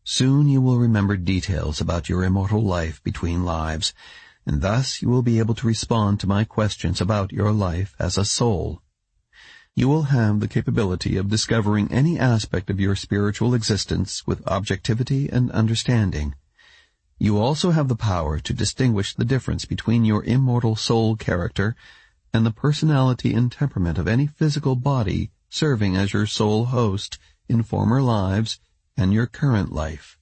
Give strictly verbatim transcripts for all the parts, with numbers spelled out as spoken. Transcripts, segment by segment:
Soon you will remember details about your immortal life between lives, and thus you will be able to respond to my questions about your life as a soul. You will have the capability of discovering any aspect of your spiritual existence with objectivity and understanding. You also have the power to distinguish the difference between your immortal soul character and the personality and temperament of any physical body serving as your soul host in former lives and your current life.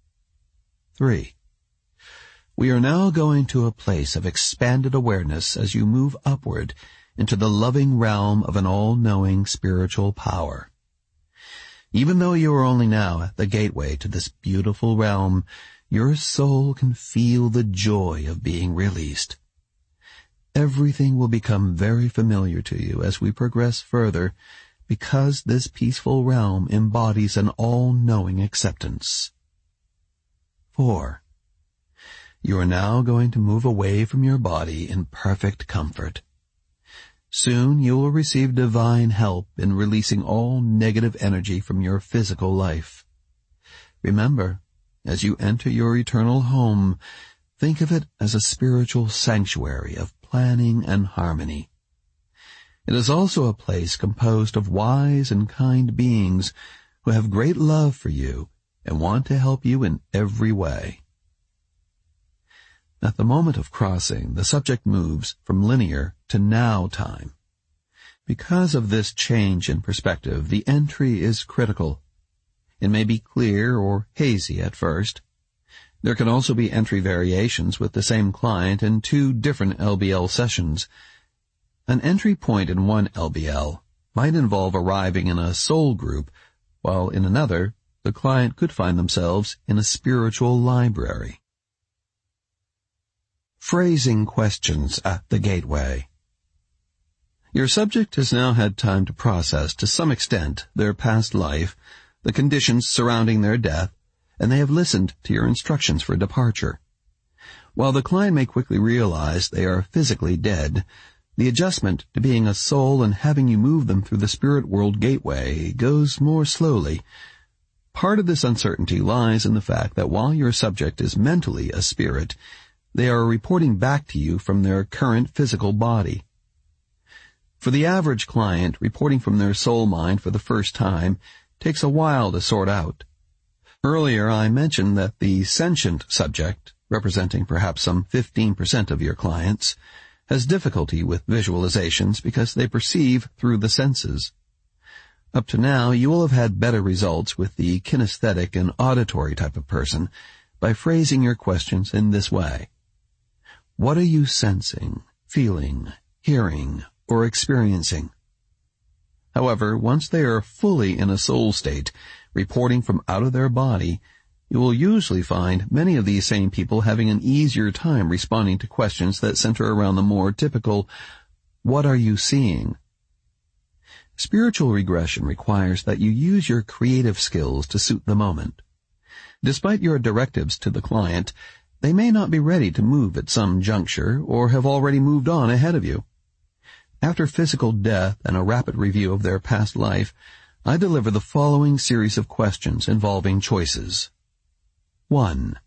Three. We are now going to a place of expanded awareness as you move upward into the loving realm of an all-knowing spiritual power. Even though you are only now at the gateway to this beautiful realm, your soul can feel the joy of being released. Everything will become very familiar to you as we progress further, because this peaceful realm embodies an all-knowing acceptance. Four. You are now going to move away from your body in perfect comfort. Soon you will receive divine help in releasing all negative energy from your physical life. Remember, as you enter your eternal home, think of it as a spiritual sanctuary of planning and harmony. It is also a place composed of wise and kind beings who have great love for you and want to help you in every way. At the moment of crossing, the subject moves from linear to now time. Because of this change in perspective, the entry is critical. It may be clear or hazy at first. There can also be entry variations with the same client in two different L B L sessions. An entry point in one L B L might involve arriving in a soul group, while in another, the client could find themselves in a spiritual library. Phrasing questions at the gateway. Your subject has now had time to process to some extent their past life, the conditions surrounding their death, and they have listened to your instructions for departure. While the client may quickly realize they are physically dead, the adjustment to being a soul and having you move them through the spirit world gateway goes more slowly. Part of this uncertainty lies in the fact that while your subject is mentally a spirit, they are reporting back to you from their current physical body. For the average client, reporting from their soul mind for the first time takes a while to sort out. Earlier I mentioned that the sentient subject, representing perhaps some fifteen percent of your clients, has difficulty with visualizations because they perceive through the senses. Up to now, you will have had better results with the kinesthetic and auditory type of person by phrasing your questions in this way. What are you sensing, feeling, hearing, or experiencing? However, once they are fully in a soul state, reporting from out of their body, you will usually find many of these same people having an easier time responding to questions that center around the more typical, what are you seeing? Spiritual regression requires that you use your creative skills to suit the moment. Despite your directives to the client, they may not be ready to move at some juncture or have already moved on ahead of you. After physical death and a rapid review of their past life, I deliver the following series of questions involving choices. One.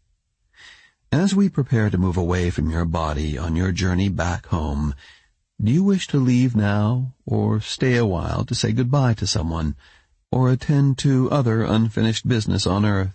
As we prepare to move away from your body on your journey back home, do you wish to leave now or stay a while to say goodbye to someone or attend to other unfinished business on earth?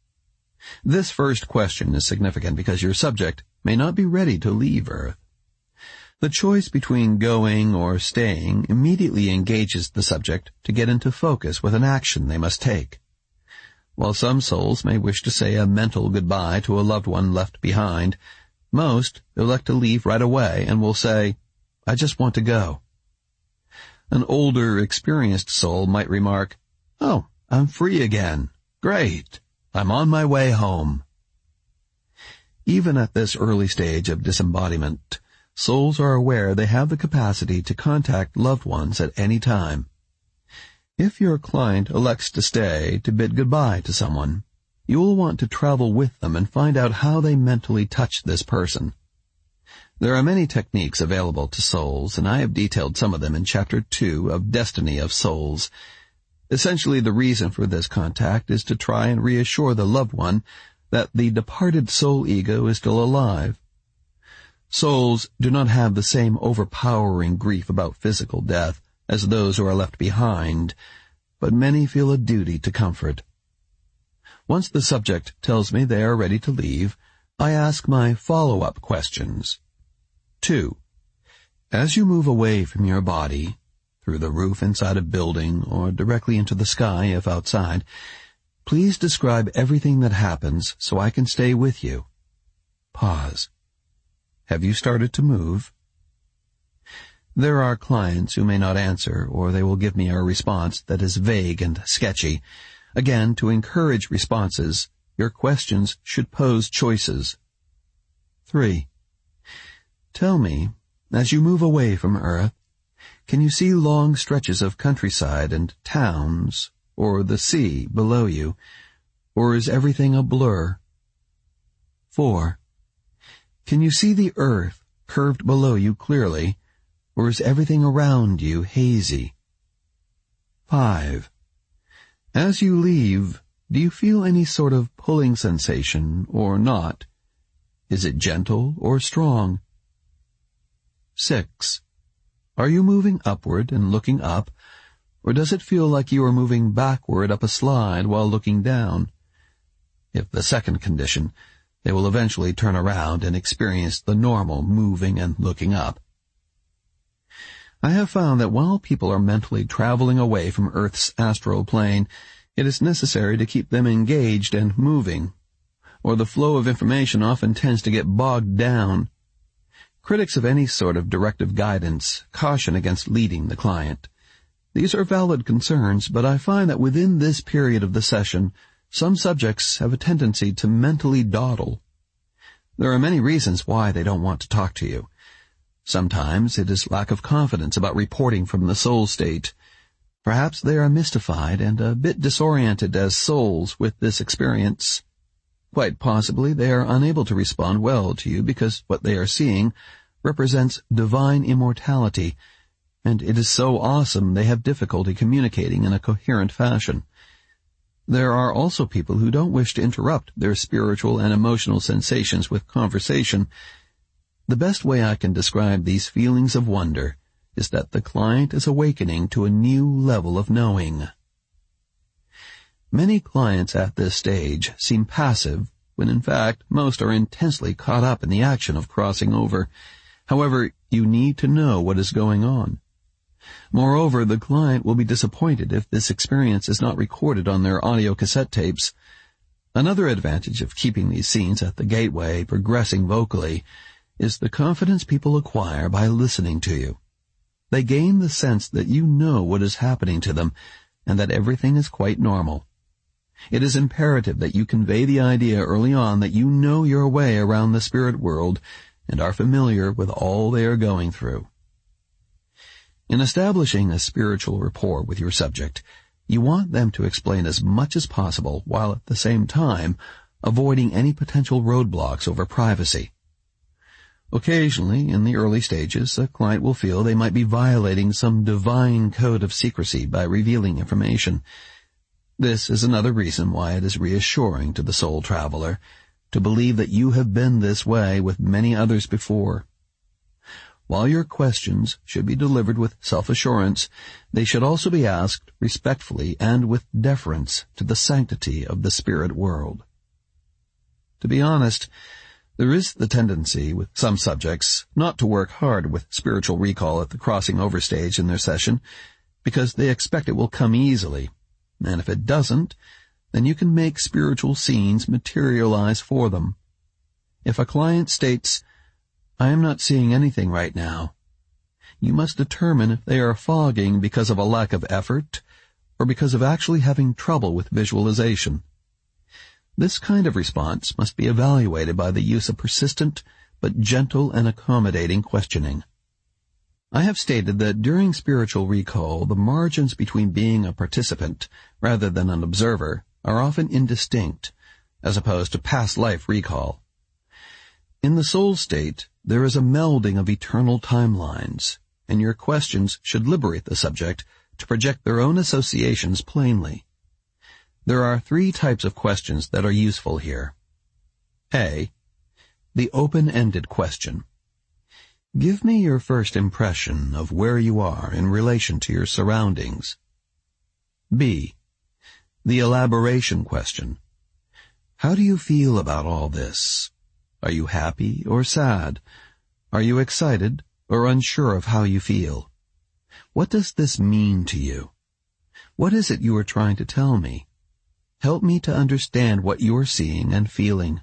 This first question is significant because your subject may not be ready to leave Earth. The choice between going or staying immediately engages the subject to get into focus with an action they must take. While some souls may wish to say a mental goodbye to a loved one left behind, most elect to leave right away and will say, I just want to go. An older, experienced soul might remark, Oh, I'm free again. Great. I'm on my way home. Even at this early stage of disembodiment, souls are aware they have the capacity to contact loved ones at any time. If your client elects to stay to bid goodbye to someone, you will want to travel with them and find out how they mentally touch this person. There are many techniques available to souls, and I have detailed some of them in Chapter two of Destiny of Souls. Essentially, the reason for this contact is to try and reassure the loved one that the departed soul ego is still alive. Souls do not have the same overpowering grief about physical death as those who are left behind, but many feel a duty to comfort. Once the subject tells me they are ready to leave, I ask my follow-up questions. Two. As you move away from your body, through the roof inside a building or directly into the sky if outside, please describe everything that happens so I can stay with you. Pause. Have you started to move? There are clients who may not answer, or they will give me a response that is vague and sketchy. Again, to encourage responses, your questions should pose choices. Three. Tell me, as you move away from Earth, can you see long stretches of countryside and towns, or the sea below you, or is everything a blur? Four. Can you see the earth curved below you clearly, or is everything around you hazy? Five. As you leave, do you feel any sort of pulling sensation or not? Is it gentle or strong? Six. Are you moving upward and looking up, or does it feel like you are moving backward up a slide while looking down? If the second condition, they will eventually turn around and experience the normal moving and looking up. I have found that while people are mentally traveling away from Earth's astral plane, it is necessary to keep them engaged and moving, or the flow of information often tends to get bogged down. Critics of any sort of directive guidance caution against leading the client. These are valid concerns, but I find that within this period of the session, some subjects have a tendency to mentally dawdle. There are many reasons why they don't want to talk to you. Sometimes it is lack of confidence about reporting from the soul state. Perhaps they are mystified and a bit disoriented as souls with this experience. Quite possibly they are unable to respond well to you because what they are seeing represents divine immortality, and it is so awesome they have difficulty communicating in a coherent fashion. There are also people who don't wish to interrupt their spiritual and emotional sensations with conversation. The best way I can describe these feelings of wonder is that the client is awakening to a new level of knowing. Many clients at this stage seem passive, when in fact most are intensely caught up in the action of crossing over. However, you need to know what is going on. Moreover, the client will be disappointed if this experience is not recorded on their audio cassette tapes. Another advantage of keeping these scenes at the gateway progressing vocally is the confidence people acquire by listening to you. They gain the sense that you know what is happening to them and that everything is quite normal. It is imperative that you convey the idea early on that you know your way around the spirit world and are familiar with all they are going through. In establishing a spiritual rapport with your subject, you want them to explain as much as possible while at the same time avoiding any potential roadblocks over privacy. Occasionally, in the early stages, a client will feel they might be violating some divine code of secrecy by revealing information. This is another reason why it is reassuring to the soul traveler to believe that you have been this way with many others before. While your questions should be delivered with self-assurance, they should also be asked respectfully and with deference to the sanctity of the spirit world. To be honest, there is the tendency with some subjects not to work hard with spiritual recall at the crossing over stage in their session because they expect it will come easily, and if it doesn't, then you can make spiritual scenes materialize for them. If a client states, "I am not seeing anything right now," you must determine if they are fogging because of a lack of effort or because of actually having trouble with visualization. This kind of response must be evaluated by the use of persistent but gentle and accommodating questioning. I have stated that during spiritual recall, the margins between being a participant rather than an observer are often indistinct, as opposed to past life recall. In the soul state, there is a melding of eternal timelines, and your questions should liberate the subject to project their own associations plainly. There are three types of questions that are useful here. A. The open-ended question. Give me your first impression of where you are in relation to your surroundings. B. The elaboration question. How do you feel about all this? Are you happy or sad? Are you excited or unsure of how you feel? What does this mean to you? What is it you are trying to tell me? Help me to understand what you're seeing and feeling.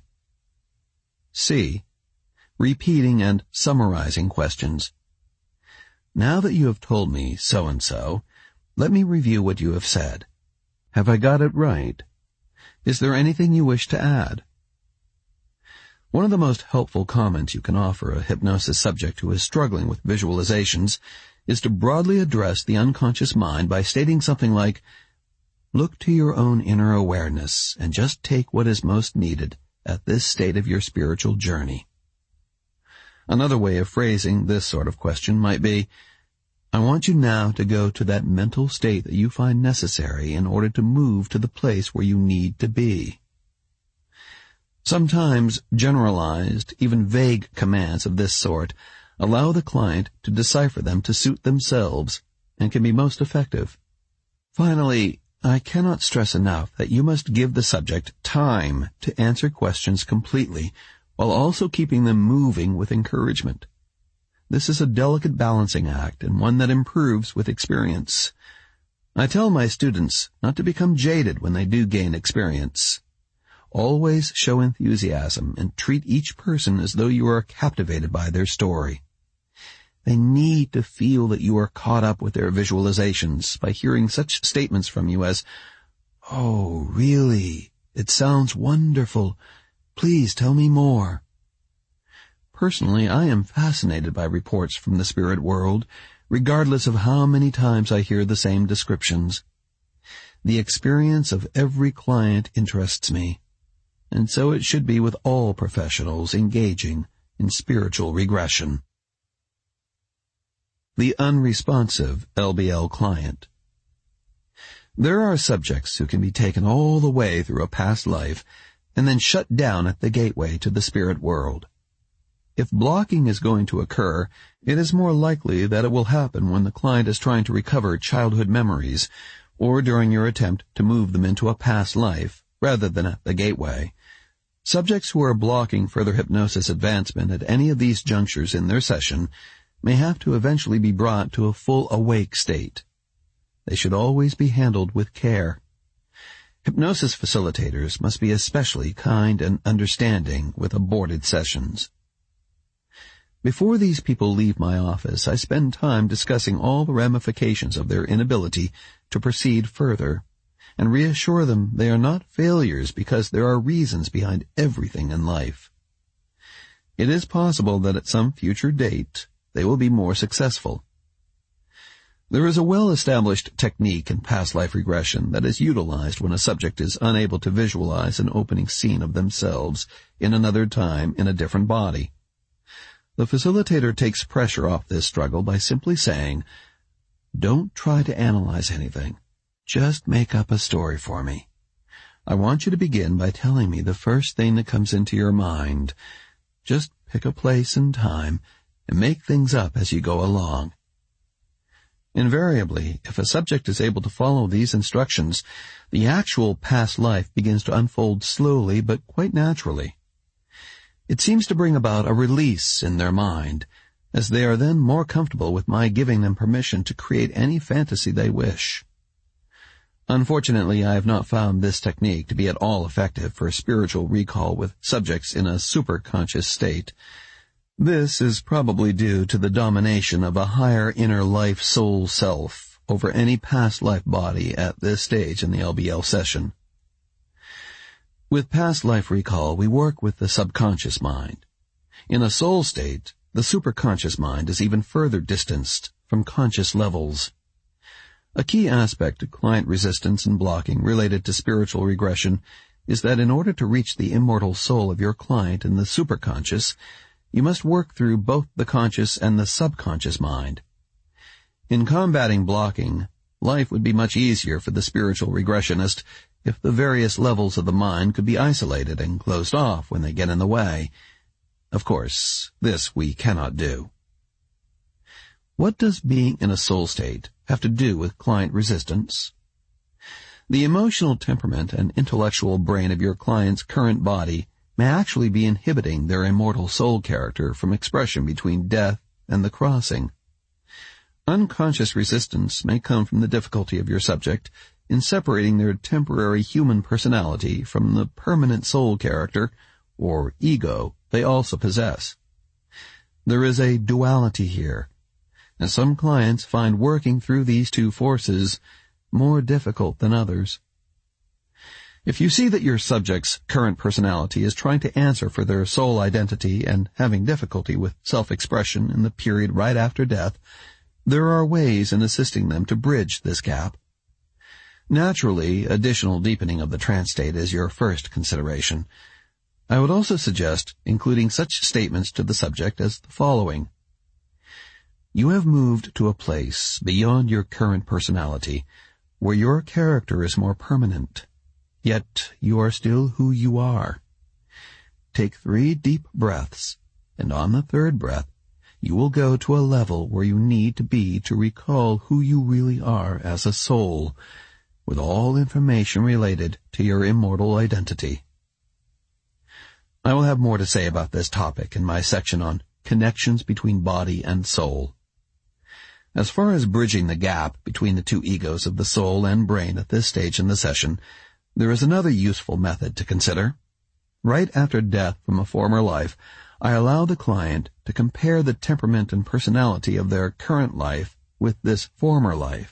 C. Repeating and summarizing questions. Now that you have told me so-and-so, let me review what you have said. Have I got it right? Is there anything you wish to add? One of the most helpful comments you can offer a hypnosis subject who is struggling with visualizations is to broadly address the unconscious mind by stating something like, look to your own inner awareness and just take what is most needed at this state of your spiritual journey. Another way of phrasing this sort of question might be, I want you now to go to that mental state that you find necessary in order to move to the place where you need to be. Sometimes generalized, even vague commands of this sort allow the client to decipher them to suit themselves and can be most effective. Finally, I cannot stress enough that you must give the subject time to answer questions completely while also keeping them moving with encouragement. This is a delicate balancing act and one that improves with experience. I tell my students not to become jaded when they do gain experience. Always show enthusiasm and treat each person as though you are captivated by their story. They need to feel that you are caught up with their visualizations by hearing such statements from you as, "Oh, really? It sounds wonderful. Please tell me more." Personally, I am fascinated by reports from the spirit world, regardless of how many times I hear the same descriptions. The experience of every client interests me, and so it should be with all professionals engaging in spiritual regression. The unresponsive L B L client. There are subjects who can be taken all the way through a past life and then shut down at the gateway to the spirit world. If blocking is going to occur, it is more likely that it will happen when the client is trying to recover childhood memories or during your attempt to move them into a past life rather than at the gateway. Subjects who are blocking further hypnosis advancement at any of these junctures in their session may have to eventually be brought to a full awake state. They should always be handled with care. Hypnosis facilitators must be especially kind and understanding with aborted sessions. Before these people leave my office, I spend time discussing all the ramifications of their inability to proceed further, and reassure them they are not failures because there are reasons behind everything in life. It is possible that at some future date they will be more successful. There is a well-established technique in past life regression that is utilized when a subject is unable to visualize an opening scene of themselves in another time in a different body. The facilitator takes pressure off this struggle by simply saying, "Don't try to analyze anything. Just make up a story for me. I want you to begin by telling me the first thing that comes into your mind. Just pick a place and time and make things up as you go along." Invariably, if a subject is able to follow these instructions, the actual past life begins to unfold slowly but quite naturally. It seems to bring about a release in their mind, as they are then more comfortable with my giving them permission to create any fantasy they wish. Unfortunately, I have not found this technique to be at all effective for spiritual recall with subjects in a superconscious state. This is probably due to the domination of a higher inner life soul self over any past life body at this stage in the L B L session. With past life recall, we work with the subconscious mind. In a soul state, the superconscious mind is even further distanced from conscious levels. A key aspect of client resistance and blocking related to spiritual regression is that in order to reach the immortal soul of your client in the superconscious, you must work through both the conscious and the subconscious mind. In combating blocking, Life would be much easier for the spiritual regressionist if the various levels of the mind could be isolated and closed off when they get in the way. Of course, this we cannot do. What does being in a soul state have to do with client resistance? The emotional temperament and intellectual brain of your client's current body may actually be inhibiting their immortal soul character from expression between death and the crossing. Unconscious resistance may come from the difficulty of your subject in separating their temporary human personality from the permanent soul character, or ego, they also possess. There is a duality here, and some clients find working through these two forces more difficult than others. If you see that your subject's current personality is trying to answer for their soul identity and having difficulty with self-expression in the period right after death, there are ways in assisting them to bridge this gap. Naturally, additional deepening of the trance state is your first consideration. I would also suggest including such statements to the subject as the following. You have moved to a place beyond your current personality, where your character is more permanent, yet you are still who you are. Take three deep breaths, and on the third breath, you will go to a level where you need to be to recall who you really are as a soul, with all information related to your immortal identity. I will have more to say about this topic in my section on connections between body and soul. As far as bridging the gap between the two egos of the soul and brain at this stage in the session, there is another useful method to consider. Right after death from a former life, I allow the client to compare the temperament and personality of their current life with this former life.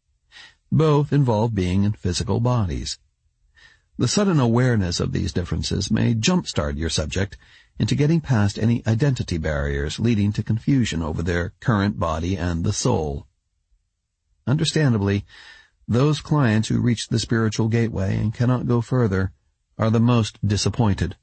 Both involve being in physical bodies. The sudden awareness of these differences may jumpstart your subject into getting past any identity barriers leading to confusion over their current body and the soul. Understandably, those clients who reach the spiritual gateway and cannot go further are the most disappointed.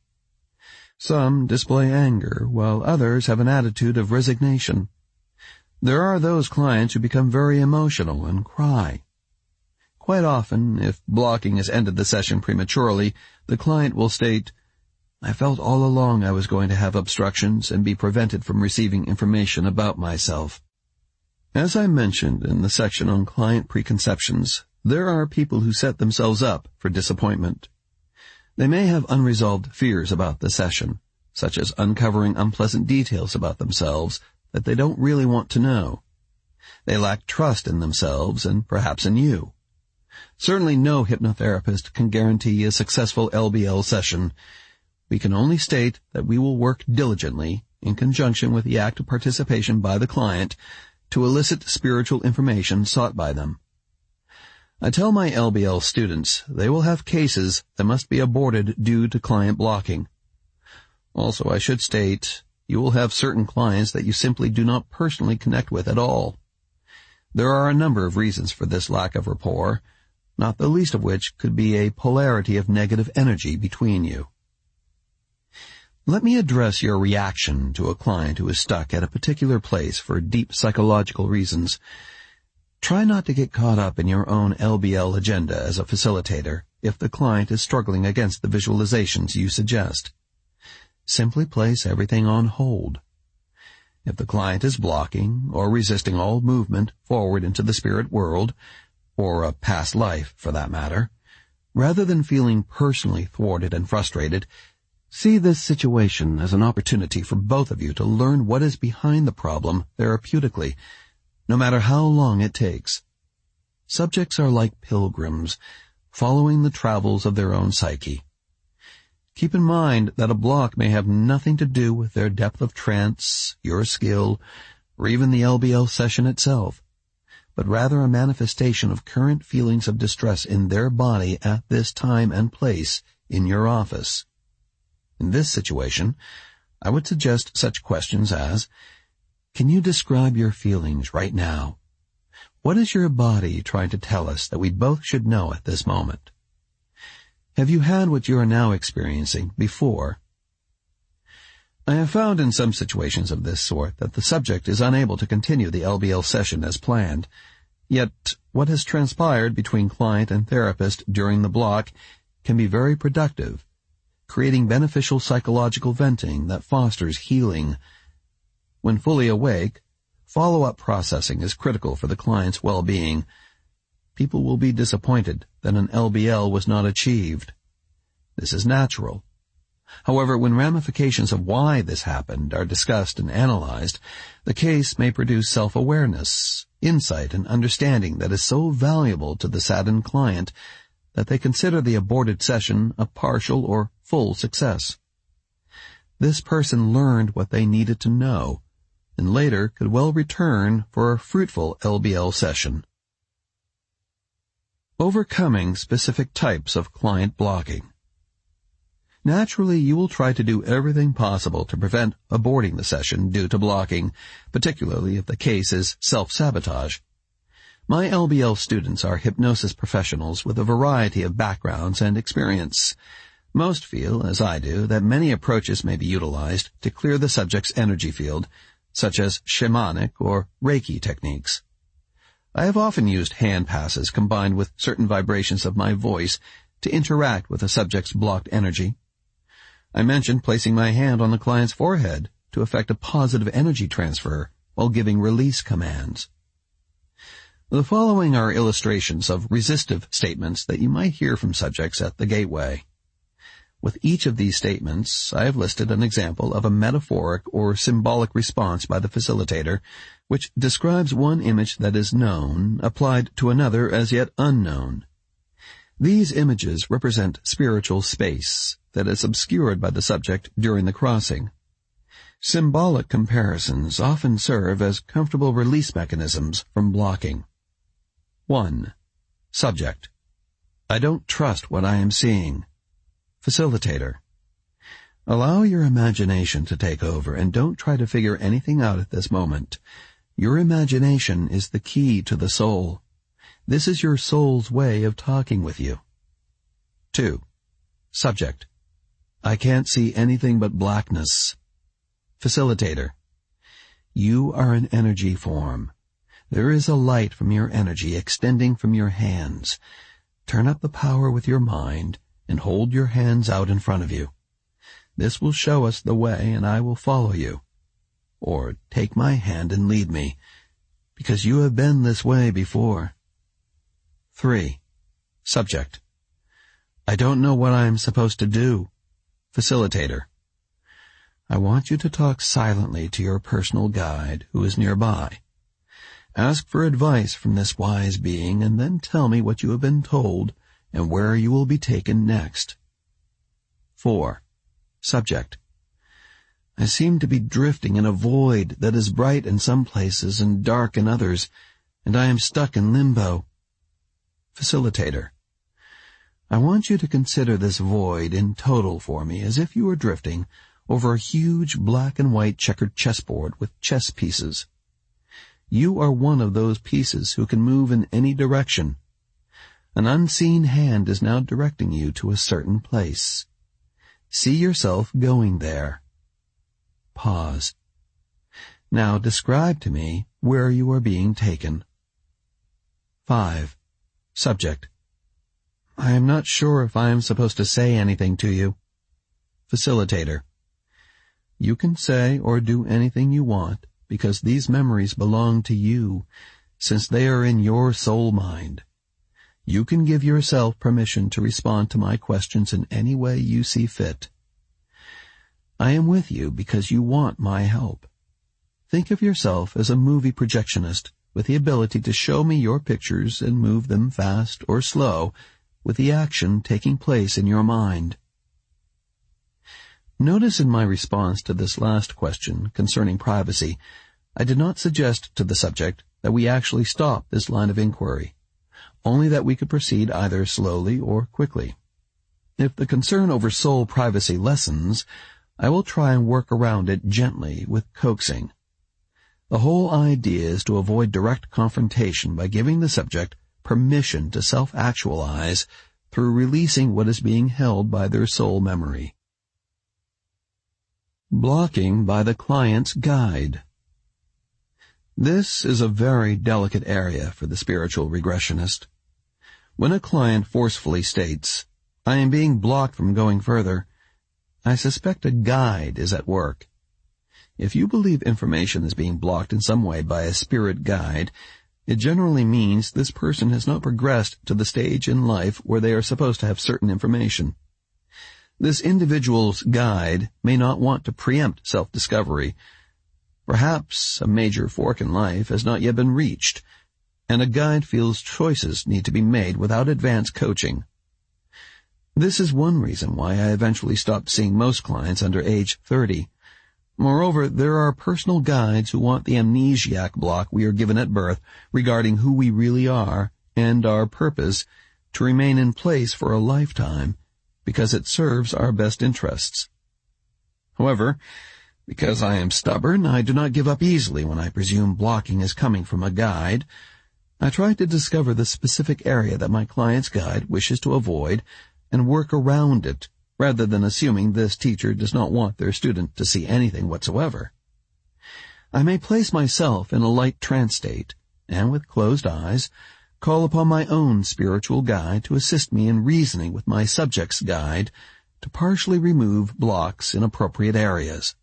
Some display anger, while others have an attitude of resignation. There are those clients who become very emotional and cry. Quite often, if blocking has ended the session prematurely, the client will state, I felt all along I was going to have obstructions and be prevented from receiving information about myself. As I mentioned in the section on client preconceptions, there are people who set themselves up for disappointment. They may have unresolved fears about the session, such as uncovering unpleasant details about themselves that they don't really want to know. They lack trust in themselves and perhaps in you. Certainly no hypnotherapist can guarantee a successful L B L session. We can only state that we will work diligently, in conjunction with the active participation by the client, to elicit spiritual information sought by them. I tell my L B L students they will have cases that must be aborted due to client blocking. Also, I should state, you will have certain clients that you simply do not personally connect with at all. There are a number of reasons for this lack of rapport, not the least of which could be a polarity of negative energy between you. Let me address your reaction to a client who is stuck at a particular place for deep psychological reasons. Try not to get caught up in your own L B L agenda as a facilitator if the client is struggling against the visualizations you suggest. Simply place everything on hold. If the client is blocking or resisting all movement forward into the spirit world, or a past life for that matter, rather than feeling personally thwarted and frustrated, see this situation as an opportunity for both of you to learn what is behind the problem therapeutically, no matter how long it takes. Subjects are like pilgrims, following the travels of their own psyche. Keep in mind that a block may have nothing to do with their depth of trance, your skill, or even the L B L session itself, but rather a manifestation of current feelings of distress in their body at this time and place in your office. In this situation, I would suggest such questions as, can you describe your feelings right now? What is your body trying to tell us that we both should know at this moment? Have you had what you are now experiencing before? I have found in some situations of this sort that the subject is unable to continue the L B L session as planned. Yet, what has transpired between client and therapist during the block can be very productive, creating beneficial psychological venting that fosters healing. When fully awake, follow-up processing is critical for the client's well-being. People will be disappointed that an L B L was not achieved. This is natural. However, when ramifications of why this happened are discussed and analyzed, the case may produce self-awareness, insight, and understanding that is so valuable to the saddened client that they consider the aborted session a partial or full success. This person learned what they needed to know, and later could well return for a fruitful L B L session. Overcoming specific types of client blocking. Naturally, you will try to do everything possible to prevent aborting the session due to blocking, particularly if the case is self-sabotage. My L B L students are hypnosis professionals with a variety of backgrounds and experience. Most feel, as I do, that many approaches may be utilized to clear the subject's energy field, such as shamanic or Reiki techniques. I have often used hand passes combined with certain vibrations of my voice to interact with a subject's blocked energy. I mentioned placing my hand on the client's forehead to effect a positive energy transfer while giving release commands. The following are illustrations of resistive statements that you might hear from subjects at the gateway. With each of these statements, I have listed an example of a metaphoric or symbolic response by the facilitator, which describes one image that is known, applied to another as yet unknown. These images represent spiritual space that is obscured by the subject during the crossing. Symbolic comparisons often serve as comfortable release mechanisms from blocking. one. Subject: I don't trust what I am seeing. Facilitator: allow your imagination to take over and don't try to figure anything out at this moment. Your imagination is the key to the soul. This is your soul's way of talking with you. two. Subject: I can't see anything but blackness. Facilitator: you are an energy form. There is a light from your energy extending from your hands. Turn up the power with your mind and hold your hands out in front of you. This will show us the way and I will follow you. Or take my hand and lead me, because you have been this way before. three. Subject: I don't know what I am supposed to do. Facilitator: I want you to talk silently to your personal guide who is nearby. Ask for advice from this wise being and then tell me what you have been told and where you will be taken next. four. Subject: I seem to be drifting in a void that is bright in some places and dark in others, and I am stuck in limbo. Facilitator: I want you to consider this void in total for me as if you were drifting over a huge black and white checkered chessboard with chess pieces. You are one of those pieces who can move in any direction. An unseen hand is now directing you to a certain place. See yourself going there. Pause. Now describe to me where you are being taken. five. Subject: I am not sure if I am supposed to say anything to you. Facilitator: you can say or do anything you want because these memories belong to you, since they are in your soul mind. You can give yourself permission to respond to my questions in any way you see fit. I am with you because you want my help. Think of yourself as a movie projectionist with the ability to show me your pictures and move them fast or slow, with the action taking place in your mind. Notice in my response to this last question concerning privacy, I did not suggest to the subject that we actually stop this line of inquiry, only that we could proceed either slowly or quickly. If the concern over soul privacy lessens, I will try and work around it gently with coaxing. The whole idea is to avoid direct confrontation by giving the subject permission to self-actualize through releasing what is being held by their soul memory. Blocking by the client's guide. This is a very delicate area for the spiritual regressionist. When a client forcefully states, "I am being blocked from going further," I suspect a guide is at work. If you believe information is being blocked in some way by a spirit guide, it generally means this person has not progressed to the stage in life where they are supposed to have certain information. This individual's guide may not want to preempt self-discovery. Perhaps a major fork in life has not yet been reached, and a guide feels choices need to be made without advanced coaching. This is one reason why I eventually stopped seeing most clients under age thirty. Moreover, there are personal guides who want the amnesiac block we are given at birth regarding who we really are and our purpose to remain in place for a lifetime because it serves our best interests. However, because I am stubborn, I do not give up easily when I presume blocking is coming from a guide. I try to discover the specific area that my client's guide wishes to avoid and work around it, rather than assuming this teacher does not want their student to see anything whatsoever. I may place myself in a light trance state, and with closed eyes, call upon my own spiritual guide to assist me in reasoning with my subject's guide to partially remove blocks in appropriate areas.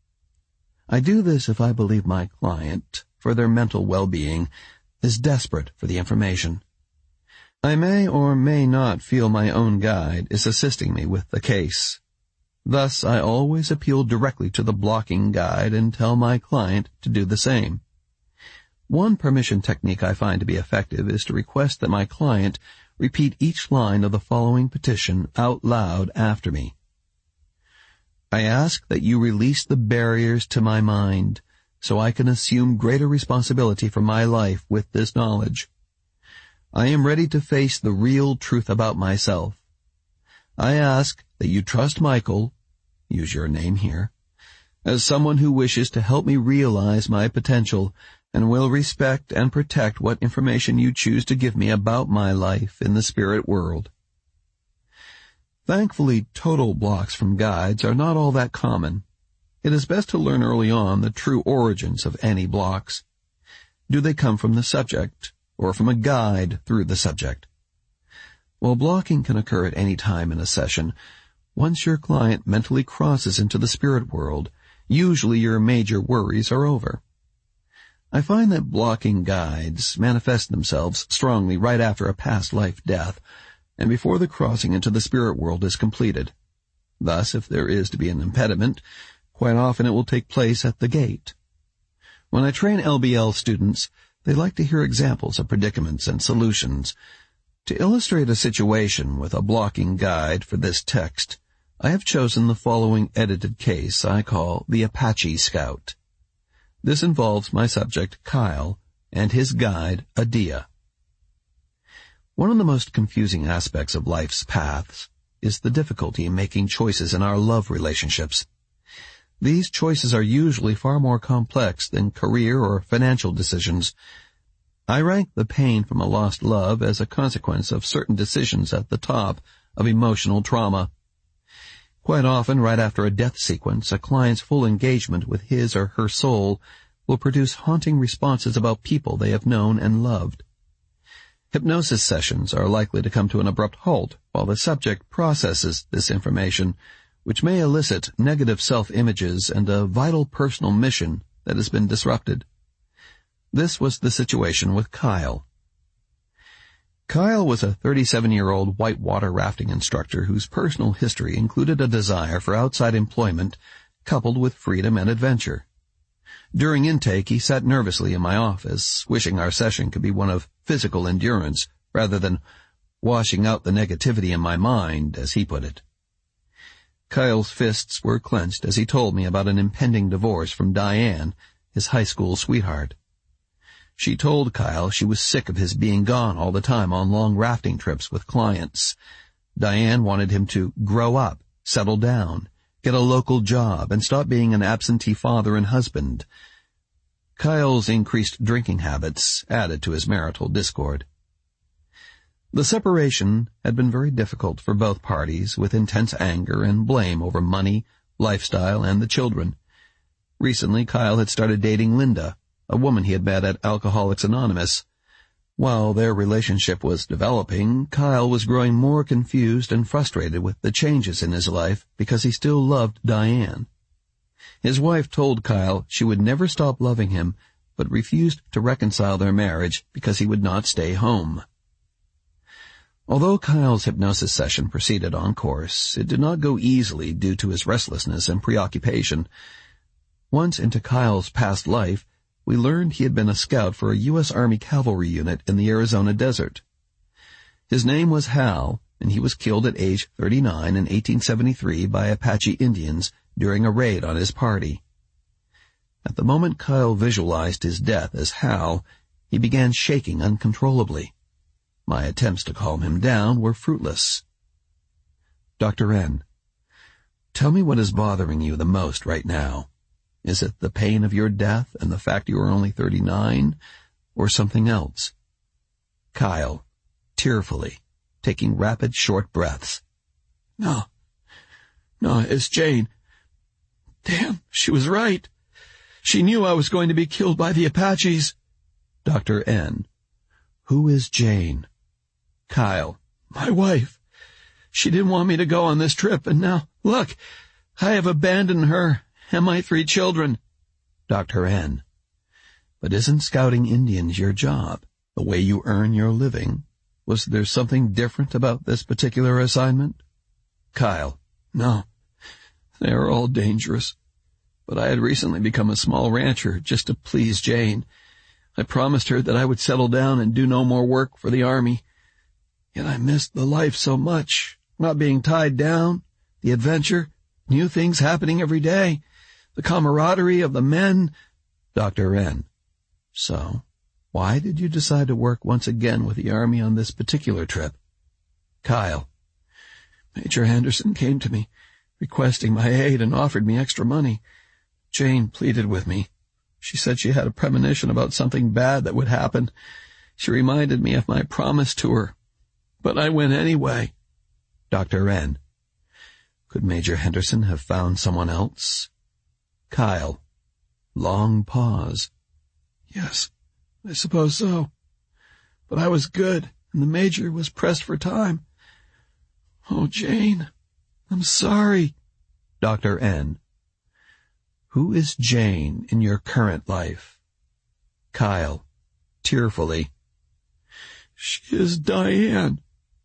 I do this if I believe my client, for their mental well-being, is desperate for the information. I may or may not feel my own guide is assisting me with the case. Thus, I always appeal directly to the blocking guide and tell my client to do the same. One permission technique I find to be effective is to request that my client repeat each line of the following petition out loud after me. I ask that you release the barriers to my mind so I can assume greater responsibility for my life with this knowledge. I am ready to face the real truth about myself. I ask that you trust Michael, use your name here, as someone who wishes to help me realize my potential and will respect and protect what information you choose to give me about my life in the spirit world. Thankfully, total blocks from guides are not all that common. It is best to learn early on the true origins of any blocks. Do they come from the subject, or from a guide through the subject? While blocking can occur at any time in a session, once your client mentally crosses into the spirit world, usually your major worries are over. I find that blocking guides manifest themselves strongly right after a past life death, and before the crossing into the spirit world is completed. Thus, if there is to be an impediment, quite often it will take place at the gate. When I train L B L students, they like to hear examples of predicaments and solutions. To illustrate a situation with a blocking guide for this text, I have chosen the following edited case I call the Apache Scout. This involves my subject, Kyle, and his guide, Adia. One of the most confusing aspects of life's paths is the difficulty in making choices in our love relationships. These choices are usually far more complex than career or financial decisions. I rank the pain from a lost love as a consequence of certain decisions at the top of emotional trauma. Quite often, right after a death sequence, a client's full engagement with his or her soul will produce haunting responses about people they have known and loved. Hypnosis sessions are likely to come to an abrupt halt while the subject processes this information, which may elicit negative self-images and a vital personal mission that has been disrupted. This was the situation with Kyle. Kyle was a thirty-seven-year-old whitewater rafting instructor whose personal history included a desire for outside employment coupled with freedom and adventure. During intake, he sat nervously in my office, wishing our session could be one of physical endurance rather than washing out the negativity in my mind, as he put it. Kyle's fists were clenched as he told me about an impending divorce from Diane, his high school sweetheart. She told Kyle she was sick of his being gone all the time on long rafting trips with clients. Diane wanted him to grow up, settle down, get a local job, and stop being an absentee father and husband. Kyle's increased drinking habits added to his marital discord. The separation had been very difficult for both parties, with intense anger and blame over money, lifestyle, and the children. Recently, Kyle had started dating Linda, a woman he had met at Alcoholics Anonymous. While their relationship was developing, Kyle was growing more confused and frustrated with the changes in his life because he still loved Diane. His wife told Kyle she would never stop loving him, but refused to reconcile their marriage because he would not stay home. Although Kyle's hypnosis session proceeded on course, it did not go easily due to his restlessness and preoccupation. Once into Kyle's past life, we learned he had been a scout for a U S Army cavalry unit in the Arizona desert. His name was Hal, and he was killed at age thirty-nine in eighteen seventy-three by Apache Indians during a raid on his party. At the moment Kyle visualized his death as Hal, he began shaking uncontrollably. My attempts to calm him down were fruitless. Doctor N, tell me what is bothering you the most right now. Is it the pain of your death and the fact you are only thirty-nine, or something else? Kyle, tearfully, taking rapid, short breaths. No, no, it's Jane. Damn, she was right. She knew I was going to be killed by the Apaches. Doctor N, who is Jane? Kyle, my wife. She didn't want me to go on this trip, and now, look, I have abandoned her and my three children. Doctor N, but isn't scouting Indians your job, the way you earn your living? Was there something different about this particular assignment? Kyle, no, they are all dangerous. But I had recently become a small rancher just to please Jane. I promised her that I would settle down and do no more work for the Army. Yet I missed the life so much, not being tied down, the adventure, new things happening every day, the camaraderie of the men. Doctor N, so why did you decide to work once again with the Army on this particular trip? Kyle, Major Henderson came to me, requesting my aid and offered me extra money. Jane pleaded with me. She said she had a premonition about something bad that would happen. She reminded me of my promise to her. But I went anyway. Doctor N, could Major Henderson have found someone else? Kyle, long pause. Yes, I suppose so. But I was good, and the Major was pressed for time. Oh, Jane, I'm sorry. Doctor N, who is Jane in your current life? Kyle, tearfully. She is Diane.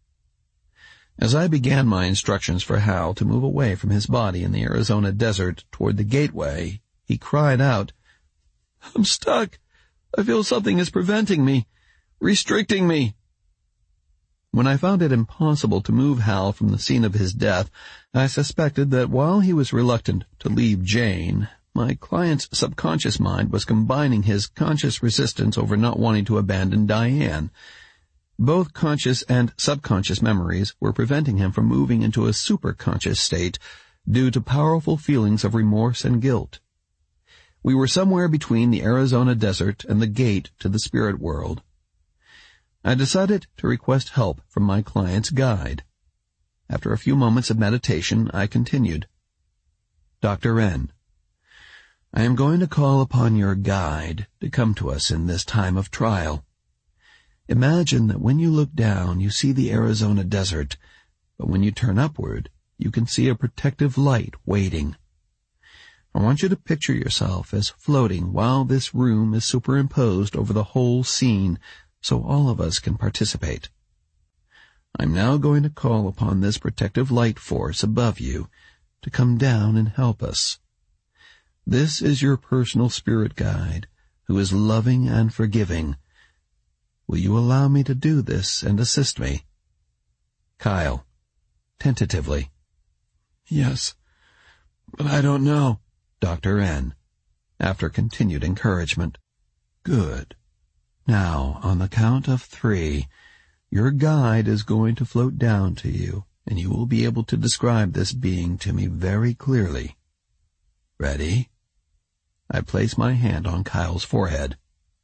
As I began my instructions for Hal to move away from his body in the Arizona desert toward the gateway, he cried out, I'm stuck. I feel something is preventing me, restricting me. When I found it impossible to move Hal from the scene of his death, I suspected that while he was reluctant to leave Jane, my client's subconscious mind was combining his conscious resistance over not wanting to abandon Diane. Both conscious and subconscious memories were preventing him from moving into a superconscious state due to powerful feelings of remorse and guilt. We were somewhere between the Arizona desert and the gate to the spirit world. I decided to request help from my client's guide. After a few moments of meditation, I continued. Doctor N, I am going to call upon your guide to come to us in this time of trial. Imagine that when you look down, you see the Arizona desert, but when you turn upward, you can see a protective light waiting. I want you to picture yourself as floating while this room is superimposed over the whole scene, so all of us can participate. I'm now going to call upon this protective light force above you to come down and help us. This is your personal spirit guide, who is loving and forgiving. Will you allow me to do this and assist me? Kyle, tentatively. Yes, but I don't know. Doctor N, after continued encouragement. Good. Now, on the count of three, your guide is going to float down to you, and you will be able to describe this being to me very clearly. Ready? I place my hand on Kyle's forehead.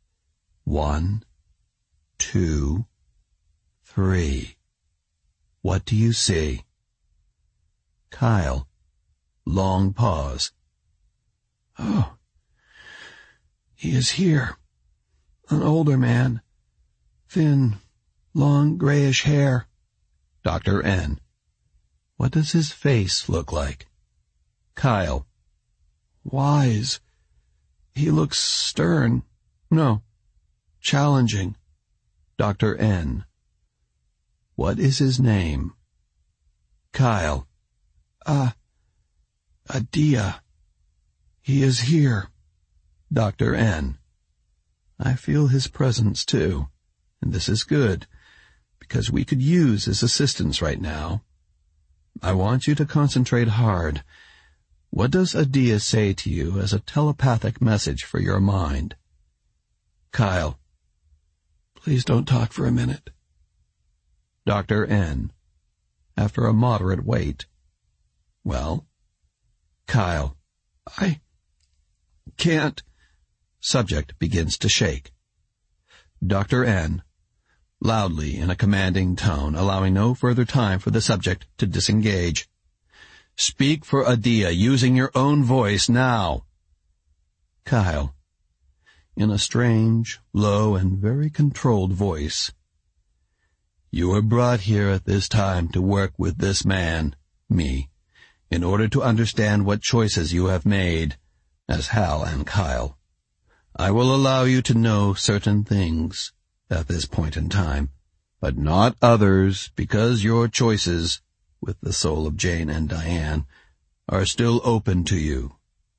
One, two, three. What do you see? Kyle, long pause. Oh, he is here. An older man. Thin, long grayish hair. Doctor N. What does his face look like? Kyle. Wise. He looks stern. No, challenging. Doctor N. What is his name? Kyle. Ah, uh, Adia. He is here. Doctor N. I feel his presence too, and this is good, because we could use his assistance right now. I want you to concentrate hard. What does Adia say to you as a telepathic message for your mind? Kyle. Please don't talk for a minute. Doctor N. After a moderate wait. Well? Kyle. I can't. Subject begins to shake. Doctor N. Loudly in a commanding tone, allowing no further time for the subject to disengage. Speak for Adia using your own voice now. Kyle. In a strange, low, and very controlled voice. You were brought here at this time to work with this man, me, in order to understand what choices you have made, as Hal and Kyle. I will allow you to know certain things at this point in time, but not others, because your choices, with the soul of Jane and Diane, are still open to you.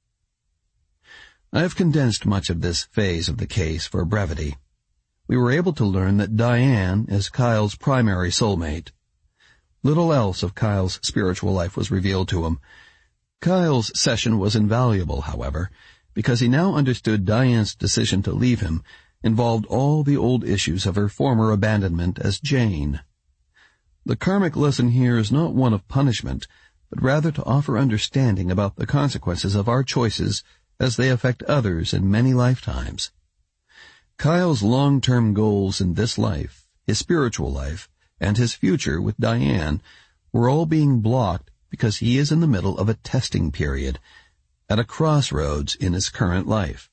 I have condensed much of this phase of the case for brevity. We were able to learn that Diane is Kyle's primary soulmate. Little else of Kyle's spiritual life was revealed to him. Kyle's session was invaluable, however, because he now understood Diane's decision to leave him involved all the old issues of her former abandonment as Jane. The karmic lesson here is not one of punishment, but rather to offer understanding about the consequences of our choices as they affect others in many lifetimes. Kyle's long-term goals in this life, his spiritual life, and his future with Diane were all being blocked because he is in the middle of a testing period, at a crossroads in his current life.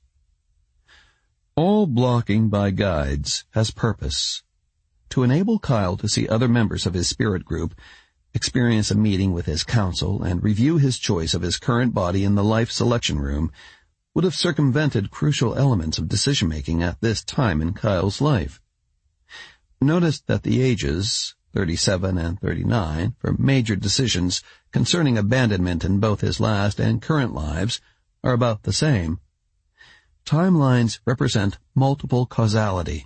All blocking by guides has purpose. To enable Kyle to see other members of his spirit group, experience a meeting with his council, and review his choice of his current body in the life selection room would have circumvented crucial elements of decision-making at this time in Kyle's life. Notice that the ages, thirty-seven and thirty-nine, for major decisions concerning abandonment in both his last and current lives are about the same. Timelines represent multiple causality.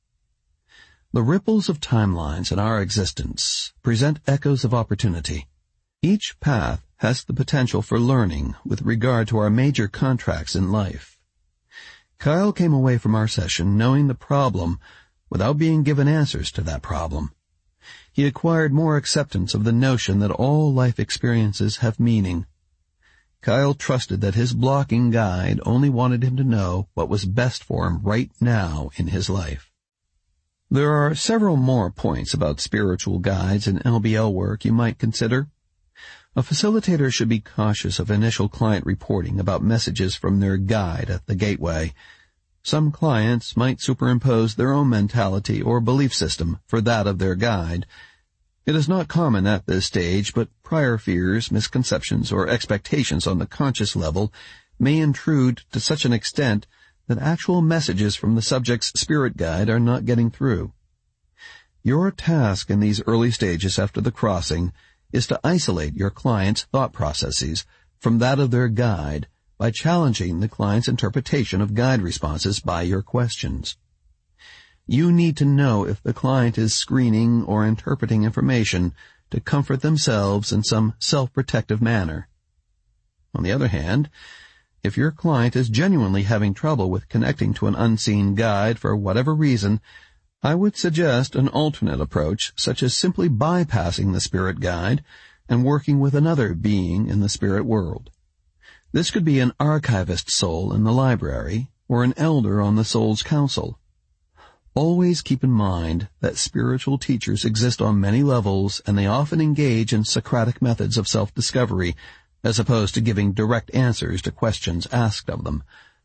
The ripples of timelines in our existence present echoes of opportunity. Each path has the potential for learning with regard to our major contracts in life. Kyle came away from our session knowing the problem without being given answers to that problem. He acquired more acceptance of the notion that all life experiences have meaning. Kyle trusted that his blocking guide only wanted him to know what was best for him right now in his life. There are several more points about spiritual guides and L B L work you might consider. A facilitator should be cautious of initial client reporting about messages from their guide at the gateway. Some clients might superimpose their own mentality or belief system for that of their guide. It is not common at this stage, but prior fears, misconceptions, or expectations on the conscious level may intrude to such an extent that actual messages from the subject's spirit guide are not getting through. Your task in these early stages after the crossing is to isolate your client's thought processes from that of their guide by challenging the client's interpretation of guide responses by your questions. You need to know if the client is screening or interpreting information to comfort themselves in some self-protective manner. On the other hand, if your client is genuinely having trouble with connecting to an unseen guide for whatever reason, I would suggest an alternate approach, such as simply bypassing the spirit guide and working with another being in the spirit world. This could be an archivist soul in the library or an elder on the soul's council. Always keep in mind that spiritual teachers exist on many levels, and they often engage in Socratic methods of self-discovery, as opposed to giving direct answers to questions asked of them.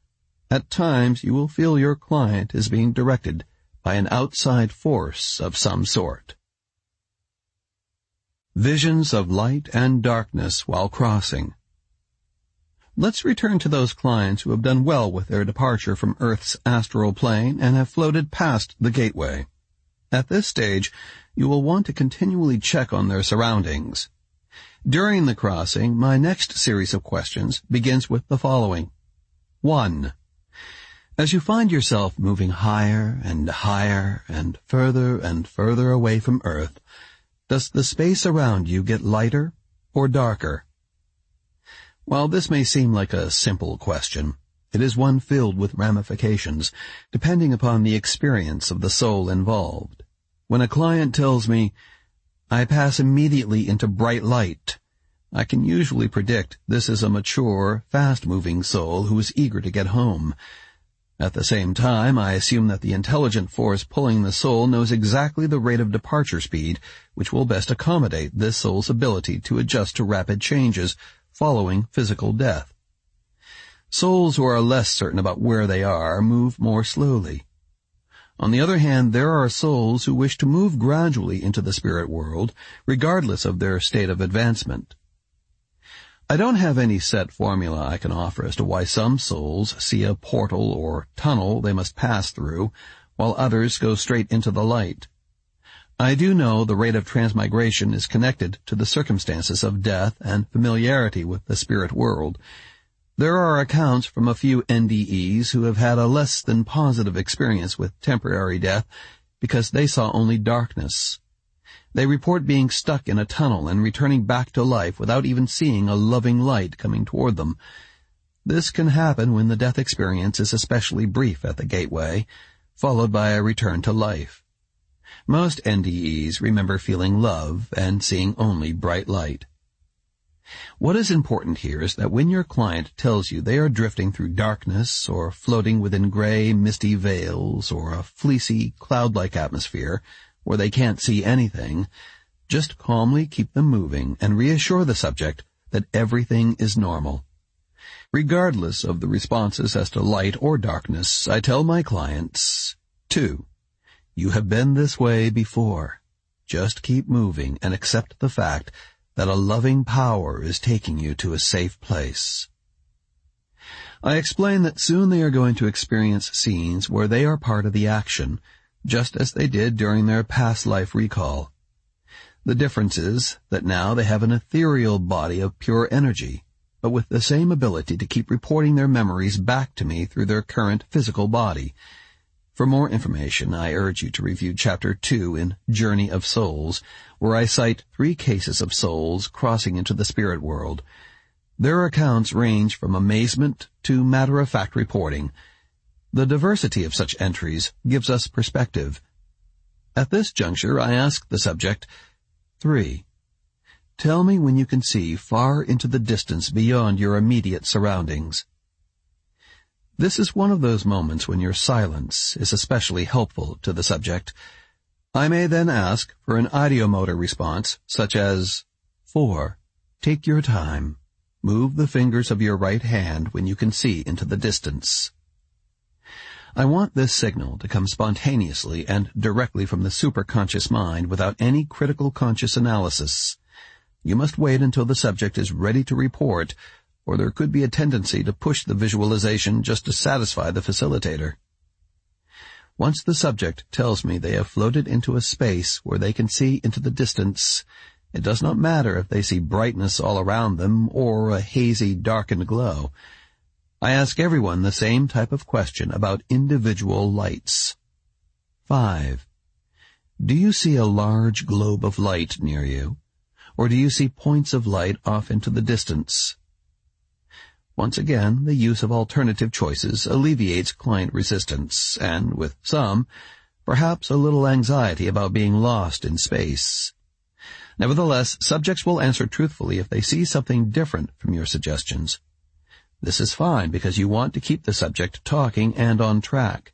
At times you will feel your client is being directed by an outside force of some sort. Visions of light and darkness while crossing. Let's return to those clients who have done well with their departure from Earth's astral plane and have floated past the gateway. At this stage, you will want to continually check on their surroundings. During the crossing, my next series of questions begins with the following. One. As you find yourself moving higher and higher and further and further away from Earth, does the space around you get lighter or darker? While this may seem like a simple question, it is one filled with ramifications, depending upon the experience of the soul involved. When a client tells me, "I pass immediately into bright light," I can usually predict this is a mature, fast-moving soul who is eager to get home. At the same time, I assume that the intelligent force pulling the soul knows exactly the rate of departure speed which will best accommodate this soul's ability to adjust to rapid changes following physical death. Souls who are less certain about where they are move more slowly. On the other hand, there are souls who wish to move gradually into the spirit world, regardless of their state of advancement. I don't have any set formula I can offer as to why some souls see a portal or tunnel they must pass through, while others go straight into the light. I do know the rate of transmigration is connected to the circumstances of death and familiarity with the spirit world. There are accounts from a few N D Es who have had a less than positive experience with temporary death because they saw only darkness. They report being stuck in a tunnel and returning back to life without even seeing a loving light coming toward them. This can happen when the death experience is especially brief at the gateway, followed by a return to life. Most N D Es remember feeling love and seeing only bright light. What is important here is that when your client tells you they are drifting through darkness or floating within gray, misty veils or a fleecy, cloud-like atmosphere where they can't see anything, just calmly keep them moving and reassure the subject that everything is normal. Regardless of the responses as to light or darkness, I tell my clients, two, you have been this way before. Just keep moving and accept the fact that a loving power is taking you to a safe place. I explain that soon they are going to experience scenes where they are part of the action, just as they did during their past life recall. The difference is that now they have an ethereal body of pure energy, but with the same ability to keep reporting their memories back to me through their current physical body. For more information, I urge you to review Chapter two in Journey of Souls, where I cite three cases of souls crossing into the spirit world. Their accounts range from amazement to matter-of-fact reporting. The diversity of such entries gives us perspective. At this juncture, I ask the subject, three. Tell me when you can see far into the distance beyond your immediate surroundings. This is one of those moments when your silence is especially helpful to the subject. I may then ask for an ideomotor response, such as, four. Take your time. Move the fingers of your right hand when you can see into the distance. I want this signal to come spontaneously and directly from the superconscious mind without any critical conscious analysis. You must wait until the subject is ready to report, or there could be a tendency to push the visualization just to satisfy the facilitator. Once the subject tells me they have floated into a space where they can see into the distance, it does not matter if they see brightness all around them or a hazy, darkened glow. I ask everyone the same type of question about individual lights. Five. Do you see a large globe of light near you, or do you see points of light off into the distance? Once again, the use of alternative choices alleviates client resistance, and with some, perhaps a little anxiety about being lost in space. Nevertheless, subjects will answer truthfully if they see something different from your suggestions. This is fine because you want to keep the subject talking and on track.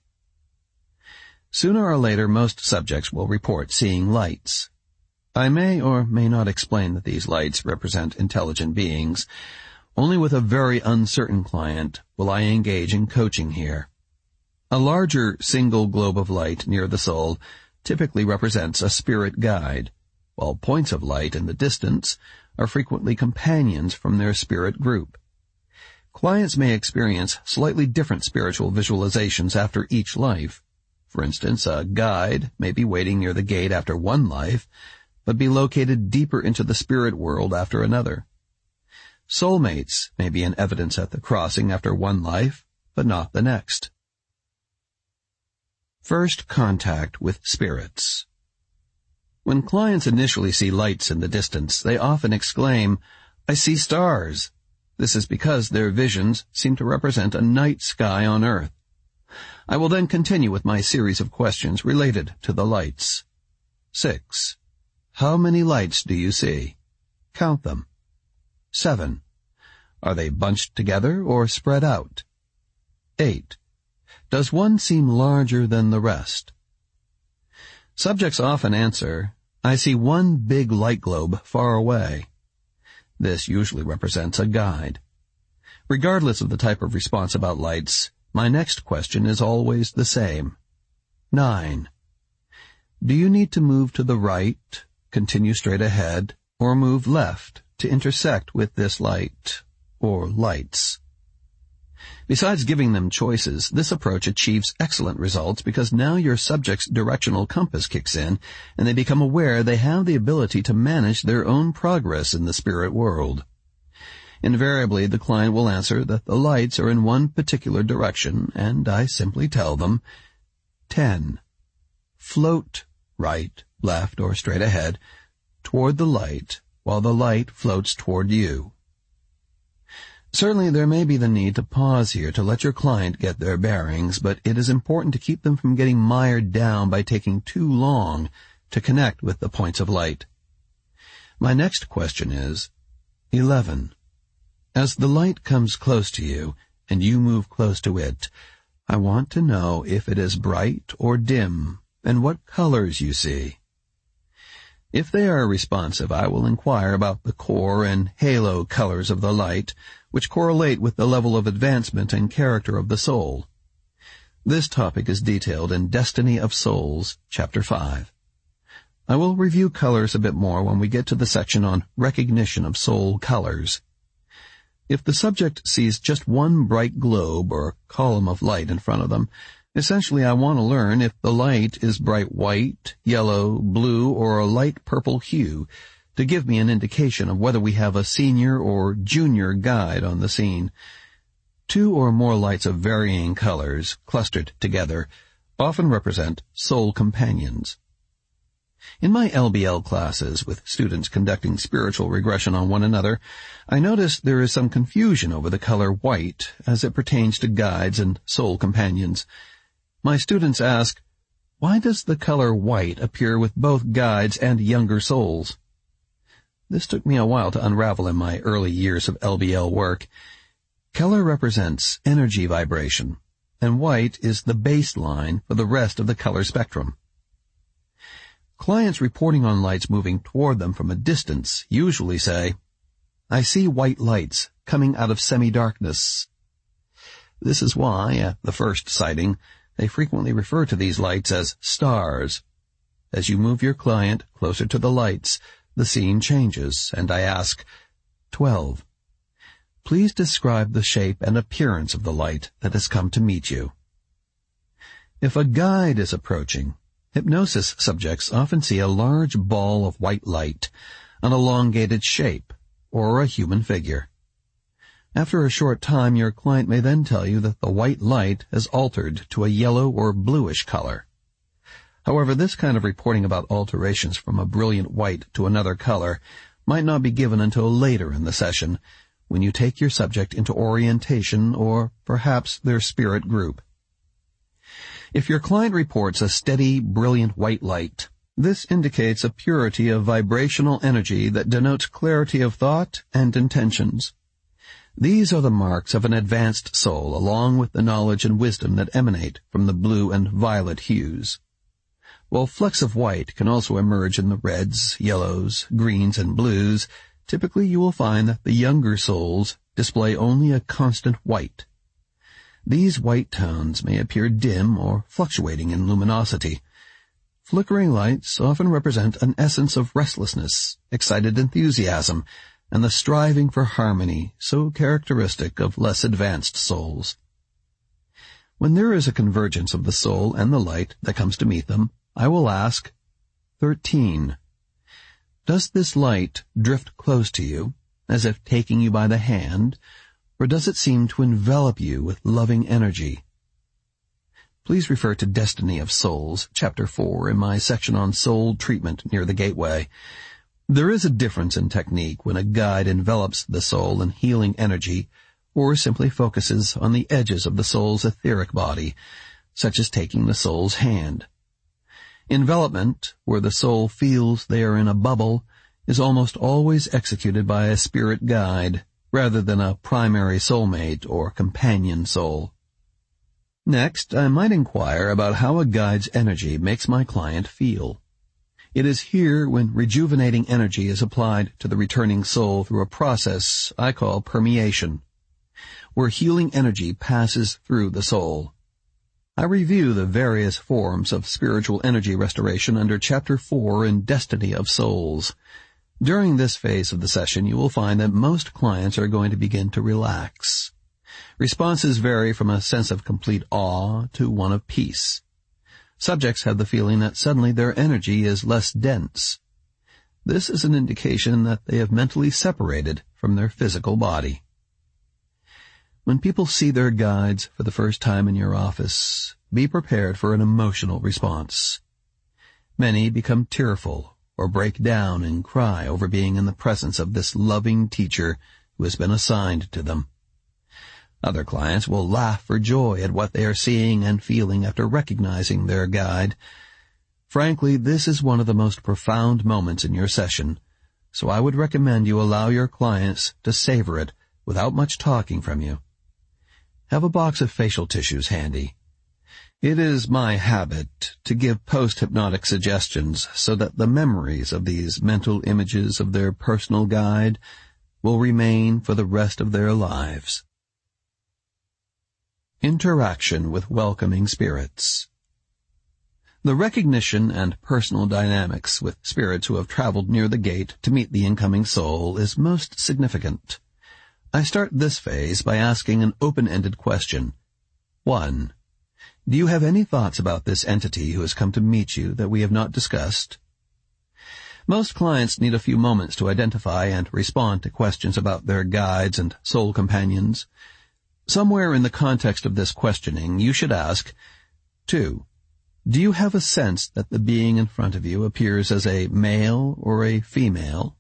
Sooner or later, most subjects will report seeing lights. I may or may not explain that these lights represent intelligent beings. Only with a very uncertain client will I engage in coaching here. A larger single globe of light near the soul typically represents a spirit guide, while points of light in the distance are frequently companions from their spirit group. Clients may experience slightly different spiritual visualizations after each life. For instance, a guide may be waiting near the gate after one life, but be located deeper into the spirit world after another. Soulmates may be in evidence at the crossing after one life, but not the next. First contact with spirits. When clients initially see lights in the distance, they often exclaim, "I see stars." This is because their visions seem to represent a night sky on earth. I will then continue with my series of questions related to the lights. Six. How many lights do you see? Count them. Seven. Are they bunched together or spread out? Eight. Does one seem larger than the rest? Subjects often answer, "I see one big light globe far away." This usually represents a guide. Regardless of the type of response about lights, my next question is always the same. Nine. Do you need to move to the right, continue straight ahead, or move left to intersect with this light, or lights? Besides giving them choices, this approach achieves excellent results because now your subject's directional compass kicks in and they become aware they have the ability to manage their own progress in the spirit world. Invariably, the client will answer that the lights are in one particular direction, and I simply tell them, ten. Float right, left, or straight ahead toward the light while the light floats toward you. Certainly there may be the need to pause here to let your client get their bearings, but it is important to keep them from getting mired down by taking too long to connect with the points of light. My next question is, eleven. As the light comes close to you and you move close to it, I want to know if it is bright or dim and what colors you see. If they are responsive, I will inquire about the core and halo colors of the light, which correlate with the level of advancement and character of the soul. This topic is detailed in Destiny of Souls, Chapter five. I will review colors a bit more when we get to the section on recognition of soul colors. If the subject sees just one bright globe or column of light in front of them, essentially I want to learn if the light is bright white, yellow, blue, or a light purple hue to give me an indication of whether we have a senior or junior guide on the scene. Two or more lights of varying colors, clustered together, often represent soul companions. In my L B L classes, with students conducting spiritual regression on one another, I notice there is some confusion over the color white as it pertains to guides and soul companions. My students ask, why does the color white appear with both guides and younger souls? This took me a while to unravel in my early years of L B L work. Color represents energy vibration, and white is the baseline for the rest of the color spectrum. Clients reporting on lights moving toward them from a distance usually say, "I see white lights coming out of semi-darkness." This is why, at the first sighting, they frequently refer to these lights as stars. As you move your client closer to the lights, the scene changes, and I ask, twelve. Please describe the shape and appearance of the light that has come to meet you. If a guide is approaching, hypnosis subjects often see a large ball of white light, an elongated shape, or a human figure. After a short time, your client may then tell you that the white light has altered to a yellow or bluish color. However, this kind of reporting about alterations from a brilliant white to another color might not be given until later in the session, when you take your subject into orientation or perhaps their spirit group. If your client reports a steady, brilliant white light, this indicates a purity of vibrational energy that denotes clarity of thought and intentions. These are the marks of an advanced soul, along with the knowledge and wisdom that emanate from the blue and violet hues. While flecks of white can also emerge in the reds, yellows, greens, and blues, typically you will find that the younger souls display only a constant white. These white tones may appear dim or fluctuating in luminosity. Flickering lights often represent an essence of restlessness, excited enthusiasm, and the striving for harmony so characteristic of less advanced souls. When there is a convergence of the soul and the light that comes to meet them, I will ask, thirteen. Does this light drift close to you, as if taking you by the hand, or does it seem to envelop you with loving energy? Please refer to Destiny of Souls, Chapter four, in my section on soul treatment near the gateway. There is a difference in technique when a guide envelops the soul in healing energy or simply focuses on the edges of the soul's etheric body, such as taking the soul's hand. Envelopment, where the soul feels they are in a bubble, is almost always executed by a spirit guide rather than a primary soulmate or companion soul. Next, I might inquire about how a guide's energy makes my client feel. It is here when rejuvenating energy is applied to the returning soul through a process I call permeation, where healing energy passes through the soul. I review the various forms of spiritual energy restoration under Chapter four in Destiny of Souls. During this phase of the session, you will find that most clients are going to begin to relax. Responses vary from a sense of complete awe to one of peace. Subjects have the feeling that suddenly their energy is less dense. This is an indication that they have mentally separated from their physical body. When people see their guides for the first time in your office, be prepared for an emotional response. Many become tearful or break down and cry over being in the presence of this loving teacher who has been assigned to them. Other clients will laugh for joy at what they are seeing and feeling after recognizing their guide. Frankly, this is one of the most profound moments in your session, so I would recommend you allow your clients to savor it without much talking from you. Have a box of facial tissues handy. It is my habit to give post-hypnotic suggestions so that the memories of these mental images of their personal guide will remain for the rest of their lives. Interaction with welcoming spirits. The recognition and personal dynamics with spirits who have traveled near the gate to meet the incoming soul is most significant. I start this phase by asking an open-ended question. One. Do you have any thoughts about this entity who has come to meet you that we have not discussed? Most clients need a few moments to identify and respond to questions about their guides and soul companions. Somewhere in the context of this questioning, you should ask, two. Do you have a sense that the being in front of you appears as a male or a female?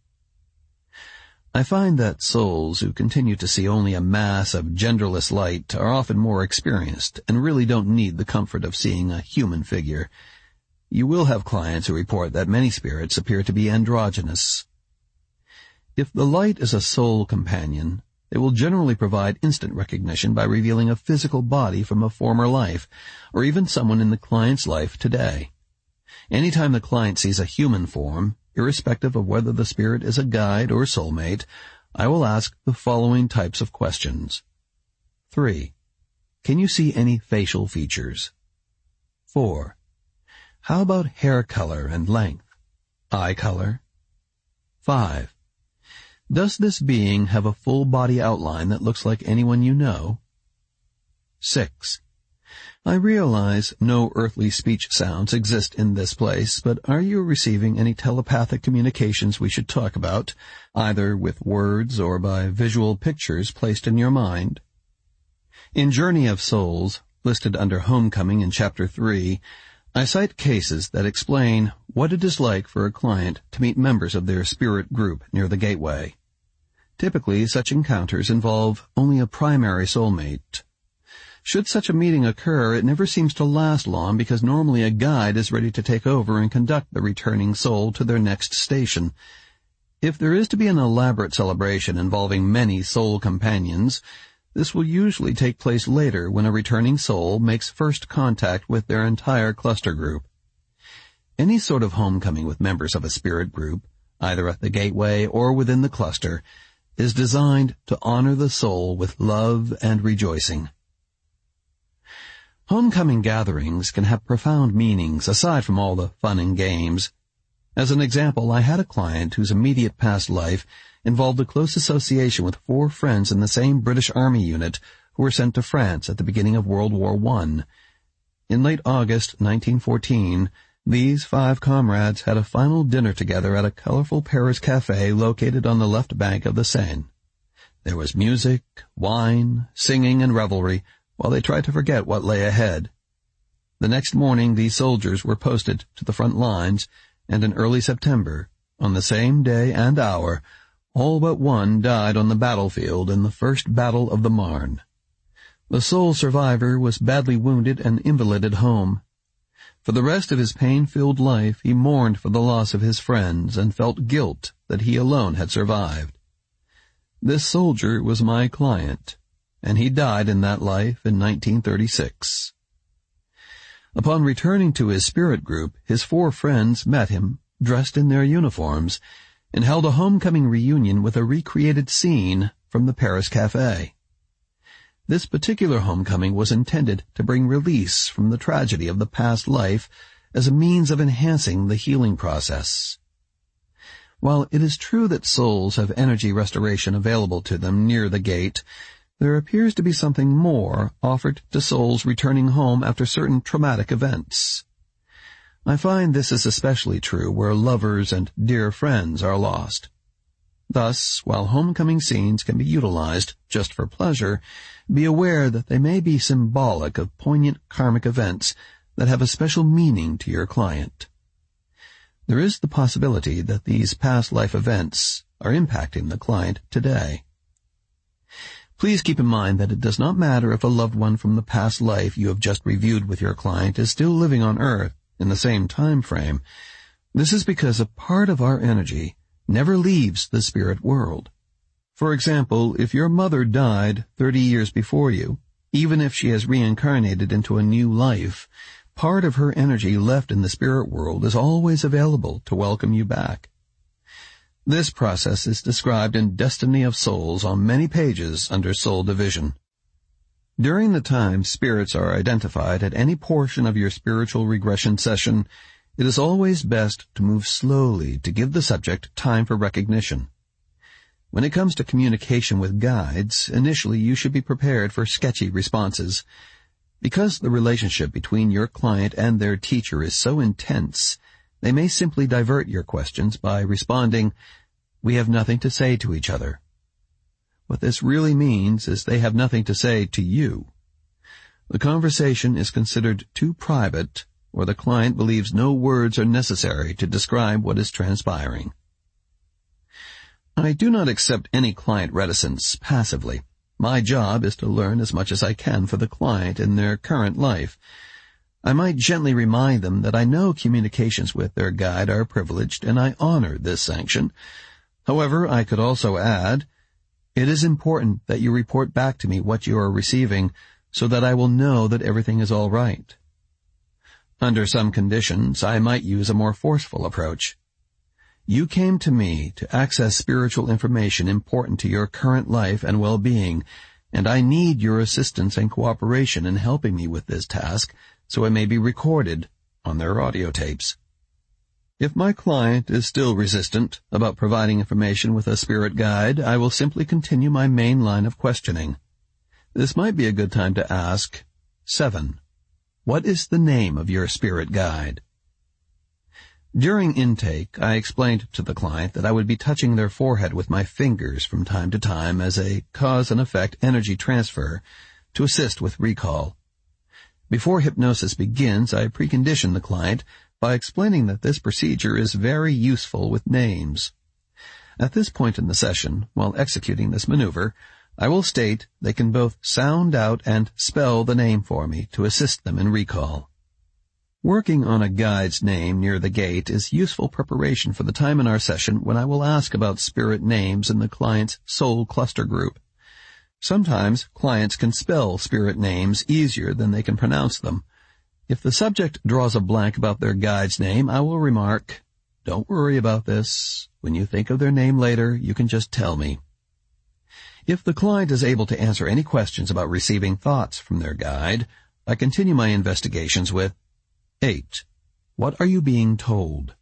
I find that souls who continue to see only a mass of genderless light are often more experienced and really don't need the comfort of seeing a human figure. You will have clients who report that many spirits appear to be androgynous. If the light is a soul companion, they will generally provide instant recognition by revealing a physical body from a former life, or even someone in the client's life today. Anytime the client sees a human form, irrespective of whether the spirit is a guide or soulmate, I will ask the following types of questions. Three. Can you see any facial features? Four. How about hair color and length? Eye color? Five. Does this being have a full body outline that looks like anyone you know? Six. I realize no earthly speech sounds exist in this place, but are you receiving any telepathic communications we should talk about, either with words or by visual pictures placed in your mind? In Journey of Souls, listed under Homecoming in Chapter three, I cite cases that explain what it is like for a client to meet members of their spirit group near the gateway. Typically, such encounters involve only a primary soulmate. Should such a meeting occur, it never seems to last long because normally a guide is ready to take over and conduct the returning soul to their next station. If there is to be an elaborate celebration involving many soul companions, this will usually take place later when a returning soul makes first contact with their entire cluster group. Any sort of homecoming with members of a spirit group, either at the gateway or within the cluster, is designed to honor the soul with love and rejoicing. Homecoming gatherings can have profound meanings aside from all the fun and games. As an example, I had a client whose immediate past life involved a close association with four friends in the same British Army unit who were sent to France at the beginning of World War One. In late August nineteen fourteen, these five comrades had a final dinner together at a colorful Paris cafe located on the left bank of the Seine. There was music, wine, singing, and revelry while they tried to forget what lay ahead. The next morning, these soldiers were posted to the front lines, and in early September, on the same day and hour, all but one died on the battlefield in the First Battle of the Marne. The sole survivor was badly wounded and invalided home. For the rest of his pain-filled life, he mourned for the loss of his friends and felt guilt that he alone had survived. This soldier was my client, and he died in that life in nineteen thirty-six. Upon returning to his spirit group, his four friends met him, dressed in their uniforms, and held a homecoming reunion with a recreated scene from the Paris Café. This particular homecoming was intended to bring release from the tragedy of the past life as a means of enhancing the healing process. While it is true that souls have energy restoration available to them near the gate, there appears to be something more offered to souls returning home after certain traumatic events. I find this is especially true where lovers and dear friends are lost. Thus, while homecoming scenes can be utilized just for pleasure, be aware that they may be symbolic of poignant karmic events that have a special meaning to your client. There is the possibility that these past life events are impacting the client today. Please keep in mind that it does not matter if a loved one from the past life you have just reviewed with your client is still living on Earth in the same time frame. This is because a part of our energy never leaves the spirit world. For example, if your mother died thirty years before you, even if she has reincarnated into a new life, part of her energy left in the spirit world is always available to welcome you back. This process is described in Destiny of Souls on many pages under Soul Division. During the time spirits are identified at any portion of your spiritual regression session, it is always best to move slowly to give the subject time for recognition. When it comes to communication with guides, initially you should be prepared for sketchy responses. Because the relationship between your client and their teacher is so intense, they may simply divert your questions by responding, "We have nothing to say to each other." What this really means is they have nothing to say to you. The conversation is considered too private, or the client believes no words are necessary to describe what is transpiring. I do not accept any client reticence passively. My job is to learn as much as I can for the client in their current life. I might gently remind them that I know communications with their guide are privileged and I honor this sanction. However, I could also add, it is important that you report back to me what you are receiving so that I will know that everything is all right. Under some conditions, I might use a more forceful approach. You came to me to access spiritual information important to your current life and well-being, and I need your assistance and cooperation in helping me with this task so it may be recorded on their audio tapes. If my client is still resistant about providing information with a spirit guide, I will simply continue my main line of questioning. This might be a good time to ask, seven. What is the name of your spirit guide? During intake, I explained to the client that I would be touching their forehead with my fingers from time to time as a cause-and-effect energy transfer to assist with recall. Before hypnosis begins, I precondition the client by explaining that this procedure is very useful with names. At this point in the session, while executing this maneuver, I will state they can both sound out and spell the name for me to assist them in recall. Working on a guide's name near the gate is useful preparation for the time in our session when I will ask about spirit names in the client's soul cluster group. Sometimes clients can spell spirit names easier than they can pronounce them. If the subject draws a blank about their guide's name, I will remark, "Don't worry about this. When you think of their name later, you can just tell me." If the client is able to answer any questions about receiving thoughts from their guide, I continue my investigations with eight. What are you being told?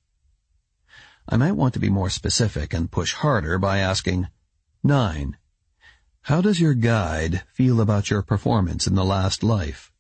I might want to be more specific and push harder by asking nine. How does your guide feel about your performance in the last life?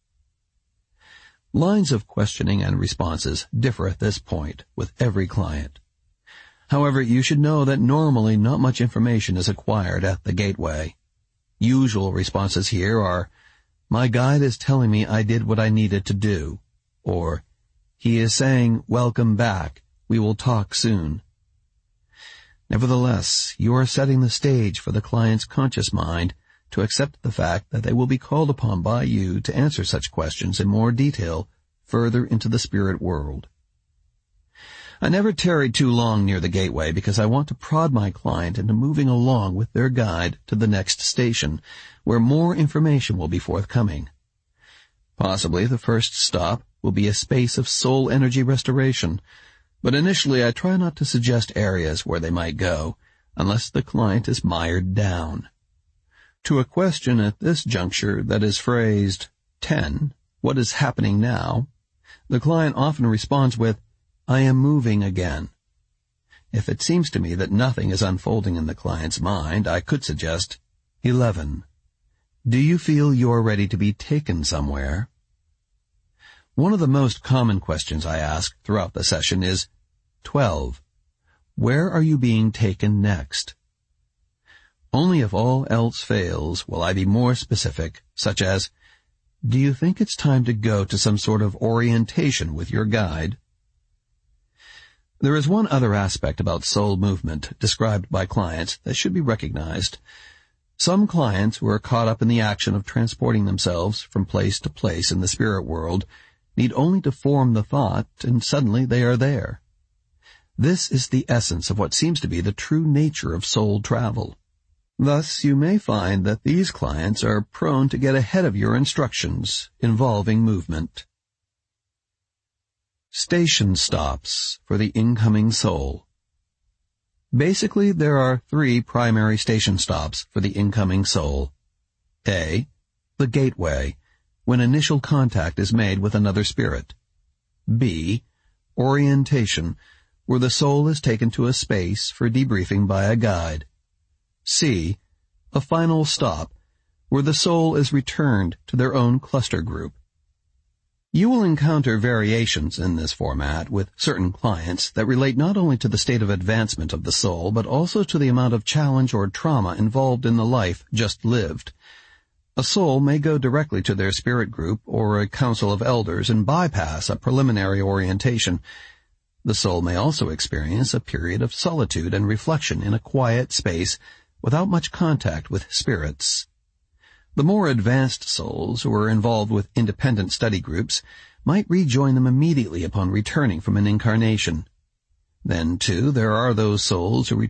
Lines of questioning and responses differ at this point with every client. However, you should know that normally not much information is acquired at the gateway. Usual responses here are, my guide is telling me I did what I needed to do, or, he is saying, welcome back, we will talk soon. Nevertheless, you are setting the stage for the client's conscious mind to accept the fact that they will be called upon by you to answer such questions in more detail further into the spirit world. I never tarry too long near the gateway because I want to prod my client into moving along with their guide to the next station, where more information will be forthcoming. Possibly the first stop will be a space of soul energy restoration, but initially I try not to suggest areas where they might go, unless the client is mired down. To a question at this juncture that is phrased, ten, what is happening now? The client often responds with, I am moving again. If it seems to me that nothing is unfolding in the client's mind, I could suggest, eleven. Do you feel you're ready to be taken somewhere? One of the most common questions I ask throughout the session is, twelve. Where are you being taken next? Only if all else fails will I be more specific, such as, do you think it's time to go to some sort of orientation with your guide? There is one other aspect about soul movement described by clients that should be recognized. Some clients who are caught up in the action of transporting themselves from place to place in the spirit world need only to form the thought, and suddenly they are there. This is the essence of what seems to be the true nature of soul travel. Thus, you may find that these clients are prone to get ahead of your instructions involving movement. Station stops for the incoming soul. Basically, there are three primary station stops for the incoming soul. A. The gateway, when initial contact is made with another spirit. B. Orientation, where the soul is taken to a space for debriefing by a guide. C. A final stop, where the soul is returned to their own cluster group. You will encounter variations in this format with certain clients that relate not only to the state of advancement of the soul, but also to the amount of challenge or trauma involved in the life just lived. A soul may go directly to their spirit group or a council of elders and bypass a preliminary orientation. The soul may also experience a period of solitude and reflection in a quiet space without much contact with spirits. The more advanced souls who are involved with independent study groups might rejoin them immediately upon returning from an incarnation. Then, too, there are those souls who return